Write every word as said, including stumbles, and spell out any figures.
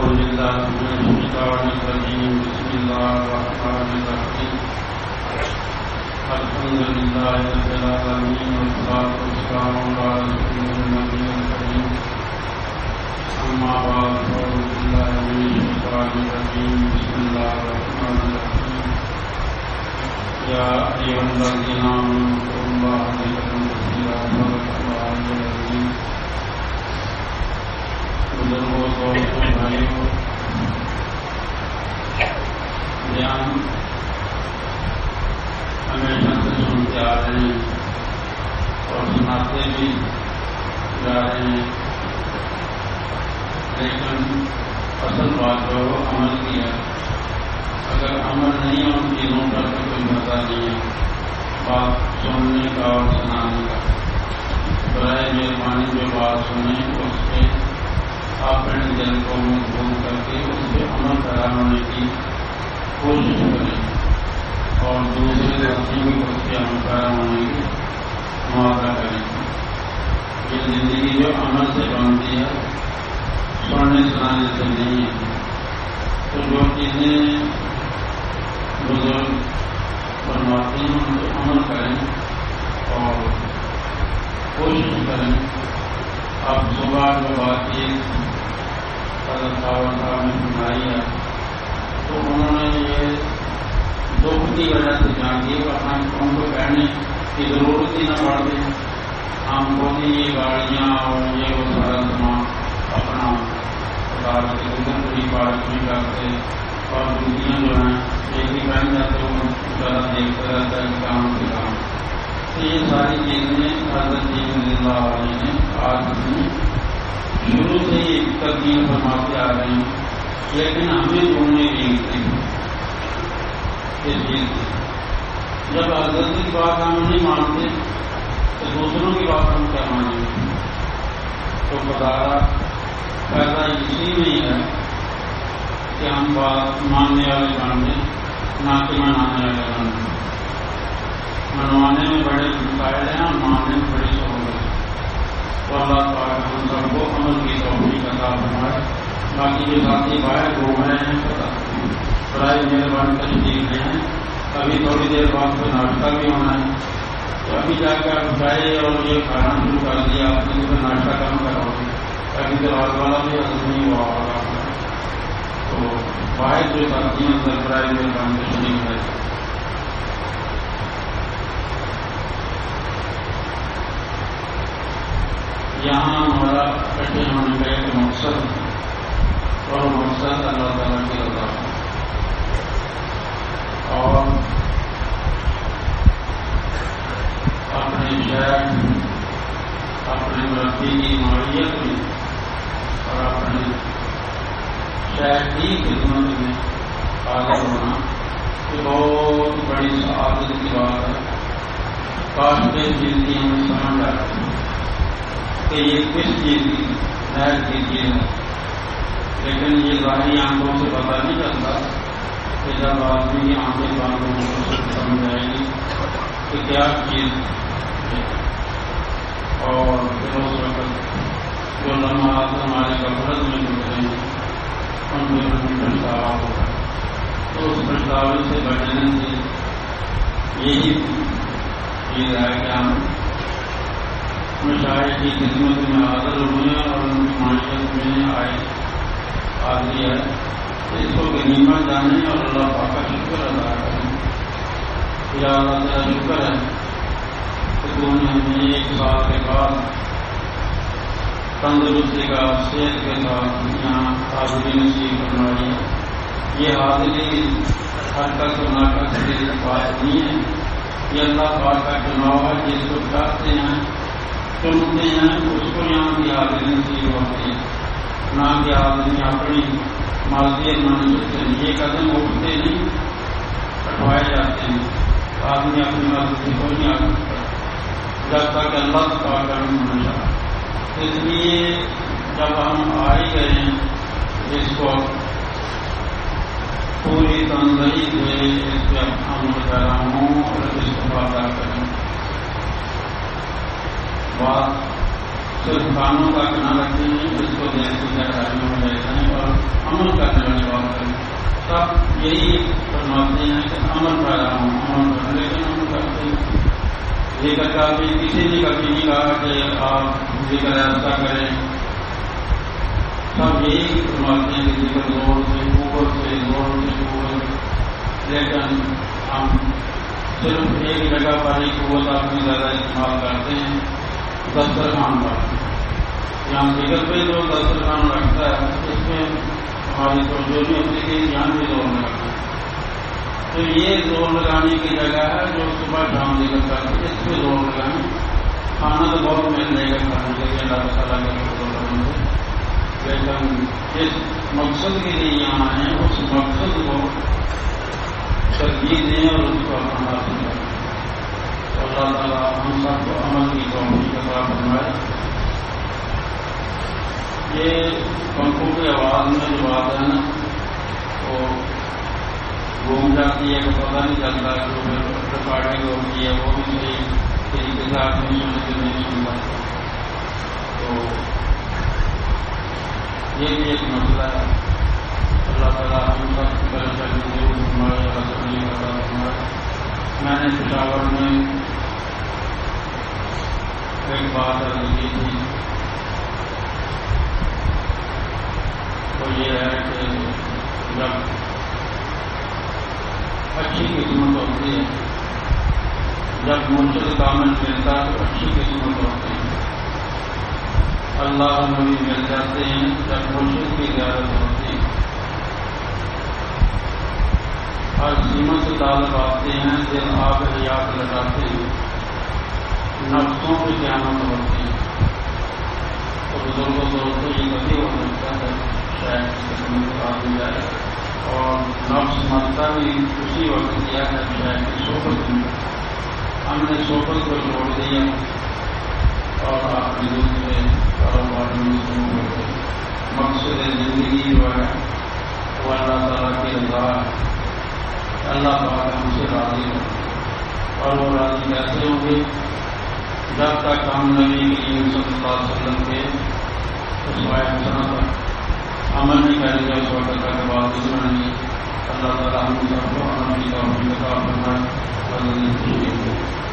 بالله من الشيطان الرجيم بسم الله الرحمن الرحيم الحمد لله رب العالمين والصلاة والسلام على رسوله النبي الكريم أما بعد فأعوذ بالله من الشيطان الرجيم بسم الله الرحمن الرحيم يا أيها الذين آمنوا اذكروا الله ذكرا كثيرا وذكروا الله العظيم بزرگوں دوستوں بھائیوں بیان ہمیشہ سے سنتے آ رہے ہیں اور سناتے بھی جا رہے ہیں، لیکن اصل بات جو عمل کی ہے، اگر عمل نہیں ہے ان چیزوں پر تو کوئی مزہ نہیں ہے بات سننے کا اور سنانے کا۔ برائے مہربانی جو بات سنیں اس پہ اپنے دل کو مضبوط کر کے اس پہ عمل کرانے کی کوشش کریں اور دوسرے ساتھی بھی اس پہ عمل کرانے کی موقع کریں۔ یہ زندگی جو عمل سے بنتی ہے، سننے سنانے سے نہیں ہے۔ تو جو چیزیں بزرگ فرماتے ہیں ان پہ عمل کریں اور کوشش کریں۔ اب صبح جو بات چیت حضرت صاحب نے سنائی ہے تو انہوں نے یہ دکھ کی وجہ سے جان دی اور ہم ان کو کہنے کی ضرورت ہی نہ پڑتی، ہم کو بھی یہ گاڑیاں اور یہ وہ سارا سامان اپنا اتار کے ادھر پوری پارک میں کرتے اور دوسریاں جو ہیں ایک ہی پہن جاتے وہ ذرا دیکھتا رہتا ہے کام سے کام۔ تو یہ ساری چیزیں حضرت جی رضی اللہ علیہ نے آج میں شروع سے ہی تقدیم فرماتے آ رہے ہیں، لیکن ہمیں ڈھونڈنے نہیں تھی اس چیز کی۔ جب حضرت کی بات ہم نہیں مانتے تو دوسروں کی بات ہم کیا مانیں گے؟ تو بتایا فائدہ اسی میں ہی ہے کہ ہم بات ماننے والے بن جائیں، نہ کہ منانے والے بن جائیں۔ منوانے میں بڑے فائدے ہیں اور ماننے میں بڑی سہولت ہے۔ تو اللہ تعالیٰ ہم سب کو عمل کی توفیق عطا فرمائے۔ باقی جو ساتھی باہر گھوم رہے ہیں پتہ برائے مہربانی تشریف لے ہیں، ابھی تھوڑی دیر بعد پھر ناشتہ بھی ہونا ہے، تو ابھی جا کر چائے اور یہ کھانا شروع کر دیا آپ نے، پھر ناشتہ کم کراؤ گے، ابھی تو رات والا بھی حضرت نہیں ہوا ہوگا۔ تو باہر جو ساتھی ہیں اندر برائے مہربانی تشریف لے۔ یہاں ہمارا اکٹھے ہونے کا ایک مقصد اور مقصد اللہ تعالیٰ کی رضا ہے اور اپنے شہر اپنے مربی کی معیت میں اور اپنے شہر کی خدمت میں حاضر ہونا یہ بہت بڑی سعادت کی بات ہے۔ کاش کے زندگی ہمیں سمجھ آتی ہے کہ یہ کس چیز کی خیر کی چیز ہے، لیکن یہ ظاہری آنکھوں سے پتہ نہیں چلتا کہ جب آدمی کی آنکھیں باندھوں کو سمجھ آئے گی کہ کیا چیز ہے، اور پھر اس وقت جو لمحات ہمارے غفلت میں گزرے ہیں ان میں ہمیں پچھتاوا ہوگا۔ تو اس پچھتاوے سے بچنے سے یہی چیز ہے کہ ہم مشاہد کی خدمت میں حاضر ہوئے اور ان کی معیت میں آئے حاضری ہے، اس کو غنیمت جانیں اور اللہ پاک کا شکر ادا کریں۔ یا اللہ تعالیٰ شکر ہے کہ تو نے ہمیں ایک سال کے بعد تندرستی کا صحت کے ساتھ یہاں حاضری نصیب فرمائی ہے۔ یہ حاضری حرکت و ناقص کی بات نہیں ہے، یہ اللہ پاک کا چناؤ ہے، جس کو چاہتے ہیں چنتے ہیں اس کو یہاں کی حاضری نصیب ہوتی ہے، نہ کہ آدمی اپنی مرضی منظور سے یہ قدم اٹھتے نہیں کٹوائے جاتے ہیں۔ آدمی اپنی مرضی کو نہیں آ سکتا جب تک اللہ پاک کا حکم نہ چاہے۔ اس لیے جب ہم آ ہی گئے ہیں اس کو پوری تنظیم سے اس پہ عمل کرا ہوں اور استفادہ کریں۔ بات صرف کانوں تک نہ رکھیں، اس کو دیکھ کے گہرائی میں لے جائیں اور عمل سب یہی فرماتے ہیں کہ عمل کر رہا ہوں عمل کر، لیکن ہم کرتے ہیں ذکر کا بھی کسی نے کبھی نہیں کہا کہ آپ ذکر ایسا کریں. سب یہی فرماتے ہیں کہ ذکر زور سے اوپر سے زور سے اوپر، لیکن ہم صرف ایک جگہ پر ہی قوت اپنی زیادہ استعمال کرتے ہیں، دسترخوان پر. یہاں ذکر پہ جو دسترخوان رکھتا ہے اس میں ہماری توجہ نہیں ہوتی کہ یہاں بھی زور لگانا ہے. تو یہ زور لگانے کی جگہ ہے جو صبح شام ذکر کرتے ہیں، اس پہ زور لگائیں. کھانا تو بہت مل جائے گا کھانے کے لیے اللہ تعالیٰ کے فضل سے، لیکن جس مقصد کے لیے یہاں آئے ہیں اس مقصد کو ترجیح دیں اور اس کو اپنا حاصل کریں. تو اللہ تعالیٰ ہم سب کو عمل کی توفیق عطا فرمائے. یہ پنکھوں کی آواز میں جو بات ہے نا وہ گھوم جاتی ہے کہ پتہ نہیں چلتا جو ریکارڈنگ ہوتی ہے وہ بھی صحیح طریقے سے آدمی سن کے نہیں سن پاتا. تو یہ بھی ایک مسئلہ ہے. اللہ تعالیٰ ہم سب کی پریشانی ضرور فرمائے، آسانی عطا فرمائے. میں نے پشاور میں ایک بات عرض کی تھی، وہ یہ ہے کہ جب اچھی قسمت ہوتی ہے، جب مرشد کامل ملتا ہے تو اچھی قسمت ہوتی ہے. اللہ نبی مل جاتے ہیں جب مرشد کی زیارت ہوتی ہے. ہر سیمت سے طالب آتے ہیں، دل آب حیات لگاتے ہیں، نفسوں کی قیامت ہوتی ہے. تو بزرگوں دوستوں یہ کبھی ہو سکتا ہے شاید کی قسمت آ بھی جائے اور نفس مرتا بھی اسی وقت کیا ہے شاید کی صحبت میں. ہم نے صحبت کو چھوڑ دیا اور آپ کی دوسرے کاروبار میں شروع ہو گئے. مقصد زندگی جو ہے وہ اللہ تعالیٰ کی رضا ہے. اللہ پاک ہم سے راضی ہو، اور وہ راضی کیسے ہوں گے؟ جب تک ہم نبی کریم صلی اللہ علیہ وسلم کے اسوائے حسنہ پر عمل نہیں کریں گے اس وقت تک بات نہیں. اللہ تعالیٰ ہم سب کو عمل کی توفیق عطا فرمائے.